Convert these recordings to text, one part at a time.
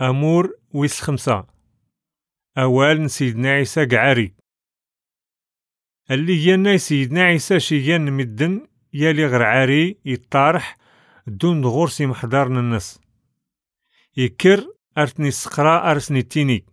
أمور ويس 5. أوال سيدنا عيسى قعاري اللي جانا سيدنا عيسى شيان مدن يالي غير عاري يطارح دون غورسي محضارنا الناس يكر أرتني السقراء أرسني تيني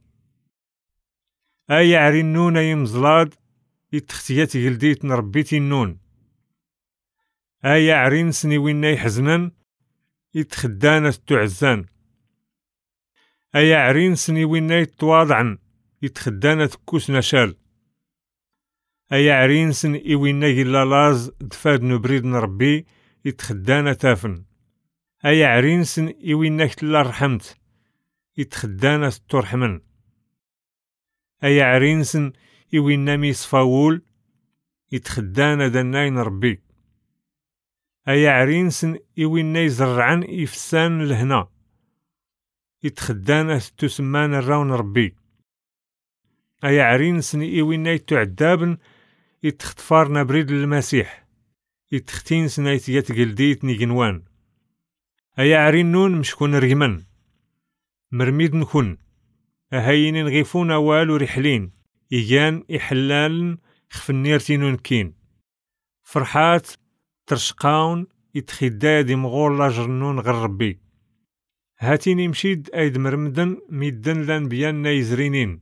أي عري النون أي مزلاد يتختيات جلديت نربيتي النون أي عرين سني وين يحزنن يتخدانا تعزان أي عرين سني وين يتواضعن يتخدانا تكوس نشال أي عرين سن إوين يلا لاز دفاد نبريد نربي يتخدانا تافن أي عرين سن إوين تلا رحمت يتخدانا ترحمن أي عرين سن إوين ميصفاول يتخدانا دناي نربي أي عرين سن إوين يزرعن يفسان لهنا يتخدانا تسمان الراون ربي أي عرين سن إوين تعدابن يتختفارنا بريد المسيح يتختين سنايتيات جلديت نيجنوان أي عرين نون مشكون رجمن مرميد نكون أهين نغيفون والو رحلين إيجان إحلال خفنيرتينون كين فرحات ترشقاون يتخدا دي مغور لاجرنون غير ربي هاتيني مشيد أيد مرمدن ميدن لان بيان نايزرينين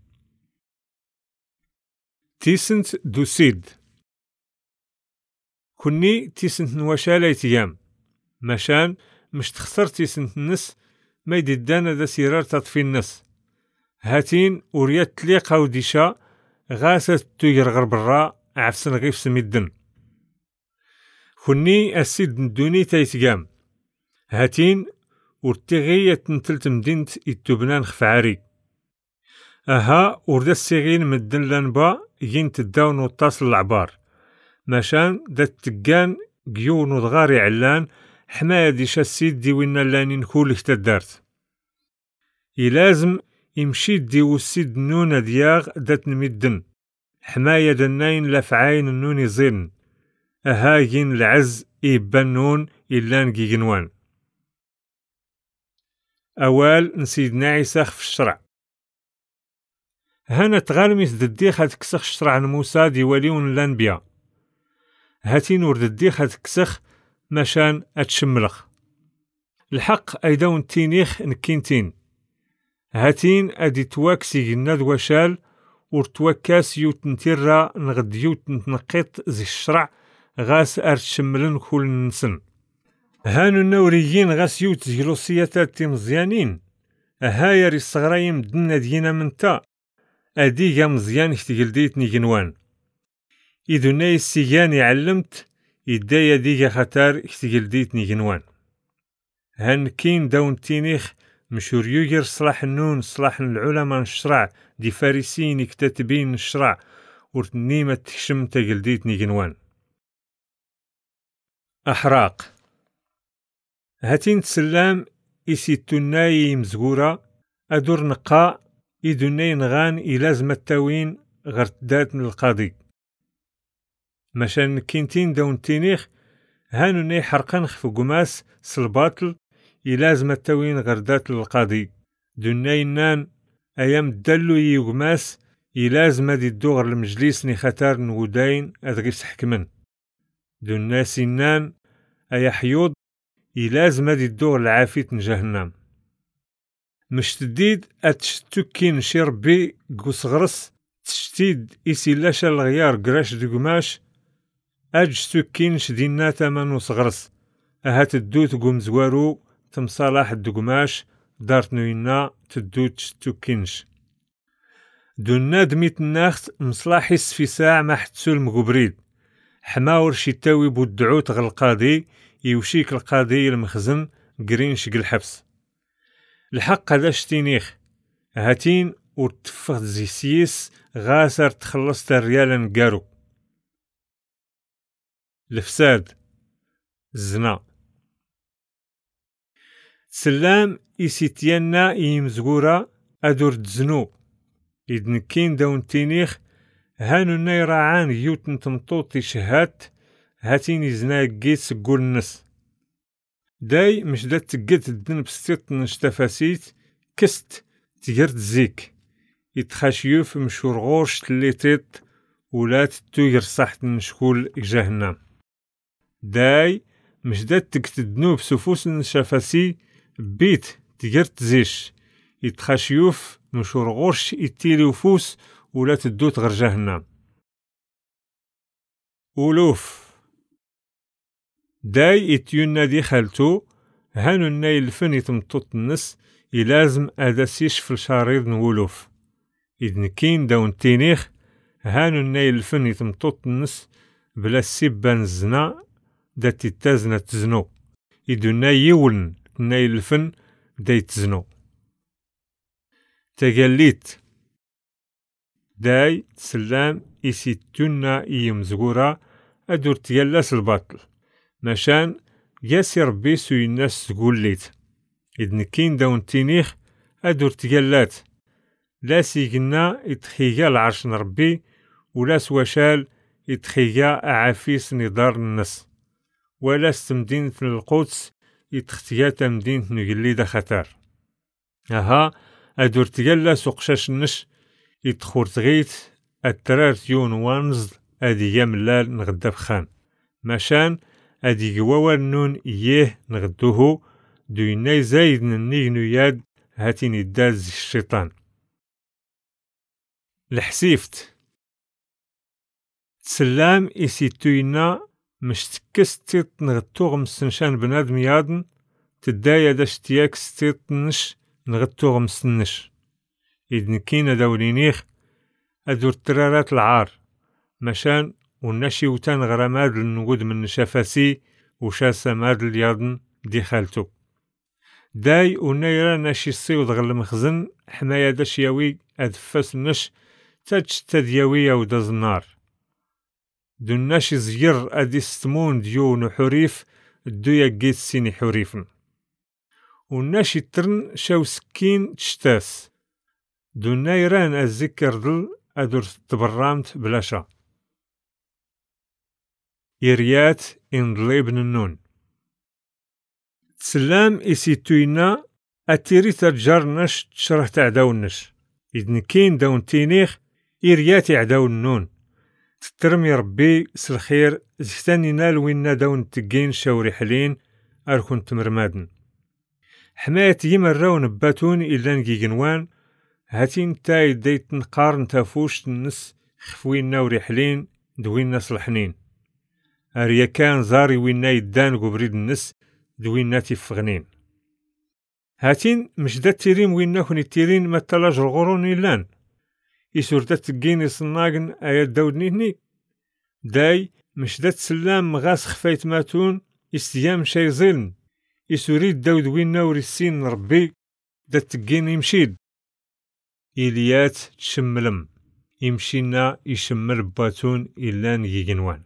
تيسنت دوسيد كوني تيسنت نواشالا يتيام مشان مش تخسر تيسنت النس ما يددانا دا سيرار تطفي النس هاتين وريات تليقا وديشا غاسة تيغر غرب الراء عفسن غيف سميدن كوني السيد ندوني تايتقام هاتين ورتغية تنتلت مدينت يتبنان خفعاري أها وردا السيغين مدن لانبا ين تداون وطاصل العبار ماشان دا تقان قيون وضغاري علان حماية ديشا السيد دي وينا لانين كولك تدارت يلازم يمشي ديو السيد نونا دياغ دات نمدن حماية دناين لافعاين النون زين أها ين العز إيبان نون إلان جيجنوان أوال نسيدنا عيسى في الشرع هانا تغالميس دديخ هتكسخ الشرع موسى ديواليون الأنبياء هاتين ورد الديخ هتكسخ مشان أتشملخ الحق أيدون تينيخ نكينتين هاتين أدي تواكسي جناد وشال ورتواكاس يوت نتيرا نغد يوت نتنقيط زي الشرع غاس أرتشملن كل نسن هانو النوريين غاس يوت جلوسياتات تيمزيانين أهاير الصغرايم دنا دينا منتا أديغا مزيان اختجلديت نيجنوان إذو ناي السيجاني علمت إدايا ديغا خطار اختجلديت نيجنوان هان كين داون تينيخ مشور يوجر صلاح النون صلاح العلماء الشرع دي فارسين يكتتبين الشرع ورتنيمة تكشم تجلديت نيجنوان أحراق هاتين تسلام إسيتوناي مزغورة أدور نقاء إدوني نغان إلازم التاوين غرتدات من القاضي مشان كينتين دون تينيخ هانو ني حرقان خف قماس سلباطل إلازم التاوين غردات للقاضي دوني نان أيام دلو يقماس إلازم دي الدوغر المجلس ني خطار نوداين أدغيس حكمن دوني سنان أي حيوض إلازم دي الدوغر العافيت نجهنم مش تديد أتشتكين شربي قصغرس تشتيد إسيلاشا الغيار قراش دقماش أجتكين شدينا تمن وصغرس أهات الدوت قوم زوارو تمصالح الدقماش دارت نوينا تدوت تشتكينش دونا دميت الناخت مصلاحيس في ساعة ما حتسول مقبريد حماور شتاوي بودعوت غالقاضي يوشيك القاضي المخزن قرينش الحبس الحق هذا شتينيخ هاتين ورتفخ زي سيس غاسر تخلصت الريال نقارو الفساد الزنا سلام إسيتيانا إيمزغورا أدور تزنو إدنكين دون تينيخ هانو نيرعان يوتن تمطوطي شهات هاتين إزنا جيت سقول النس داي مش دا تقد الدن بستيط نشتفاسيت تكست تجرت زيك يتخاشيوف مشور غورش تليتيت ولا تتوير صحت نشكول جهنم داي مش دات تكتدنوب سفوس شفاسي بيت تجرت زيش يتخاشيوف مشور غورش يتيلي وفوس ولا تدوت غير جهنم ألوف داي اتيونا دي خالتو هانو الناي الفن يتمطوط النس يلازم أداسيش في الشارير نولوف إذن كين داون تينيخ هانو الناي الفن يتمطوط النس بلا سيبان الزنا دا تتازنا تزنو إذن ناي يولن الناي الفن دا يتزنو تقليت داي تسلام إسيتونا إيمزغورا أدور تيالاس الباطل مشان ياسي ربي سوي الناس تقول ليت إذن كين داون تينيخ أدور تيالات لا سيقنا يتخيجا العرش ربي ولا سواشال يتخيجا أعافيس نضار الناس ولا استمدين في القدس يتختيا تمدين نجليدا خطر أها أدور تيالا سوقشاش النش يتخور تغيت الترارت يون وانز أدي ياملال نغدا بخان مشان أدي قواوا نون إيه نغدوه دويناي زايد نيغنو ياد هاتين الداز الشيطان الحسيفت تسلام إسيتوينا مش تكستيت نغتوغ مستنشان بنادم يادن تدايا داش تياك ستيت نش نغتوغ مستنش إذن كينا داولينيخ أدور ترارات العار مشان ونشي وتان غراماد لنقود من نشافاسي وشاسا ماد اليادن دي خالتو داي ونيرا ناشي الصيود غل مخزن حمايا داش ياوي أدفاس نش تاج تدياوي أو داز النار دون ناشي زير أدي ستمون ديو نحوريف دويا جيت سيني حوريفن وناشي ترن شاو سكين تشتاس دون نايران الذكر دل أدور تبرامت بلاشا إريات إندليبن النون تسلام إسيتوينا أتيري ترجرنش تشرح تعداونش إذن كين داون تينيخ إريات عداون النون تترمي ربي سالخير زكتاني نال وينا داون تقين شاوري حلين أركون تمرمادن حماية يمراون باتون إلا نجيجنوان هاتين تاي ديت نقارن تافوش النس خفوينا وريحلين دوينا صلحنين أريا كان زاري وينا يدان قبريد النس دوينا تفغنين هاتين مش دا تيرين وينا كوني تيرين ما تلاج الغرون إلان إسور دا تقيني صناقن آيات داودنيني داي مش دا تسلام مغاس خفايت ماتون استيام شاي ظلن إسوريد داود وينا ورسين ربي دا تقيني يمشيد إليات تشملم يمشينا يشمل باتون إلان يجنوان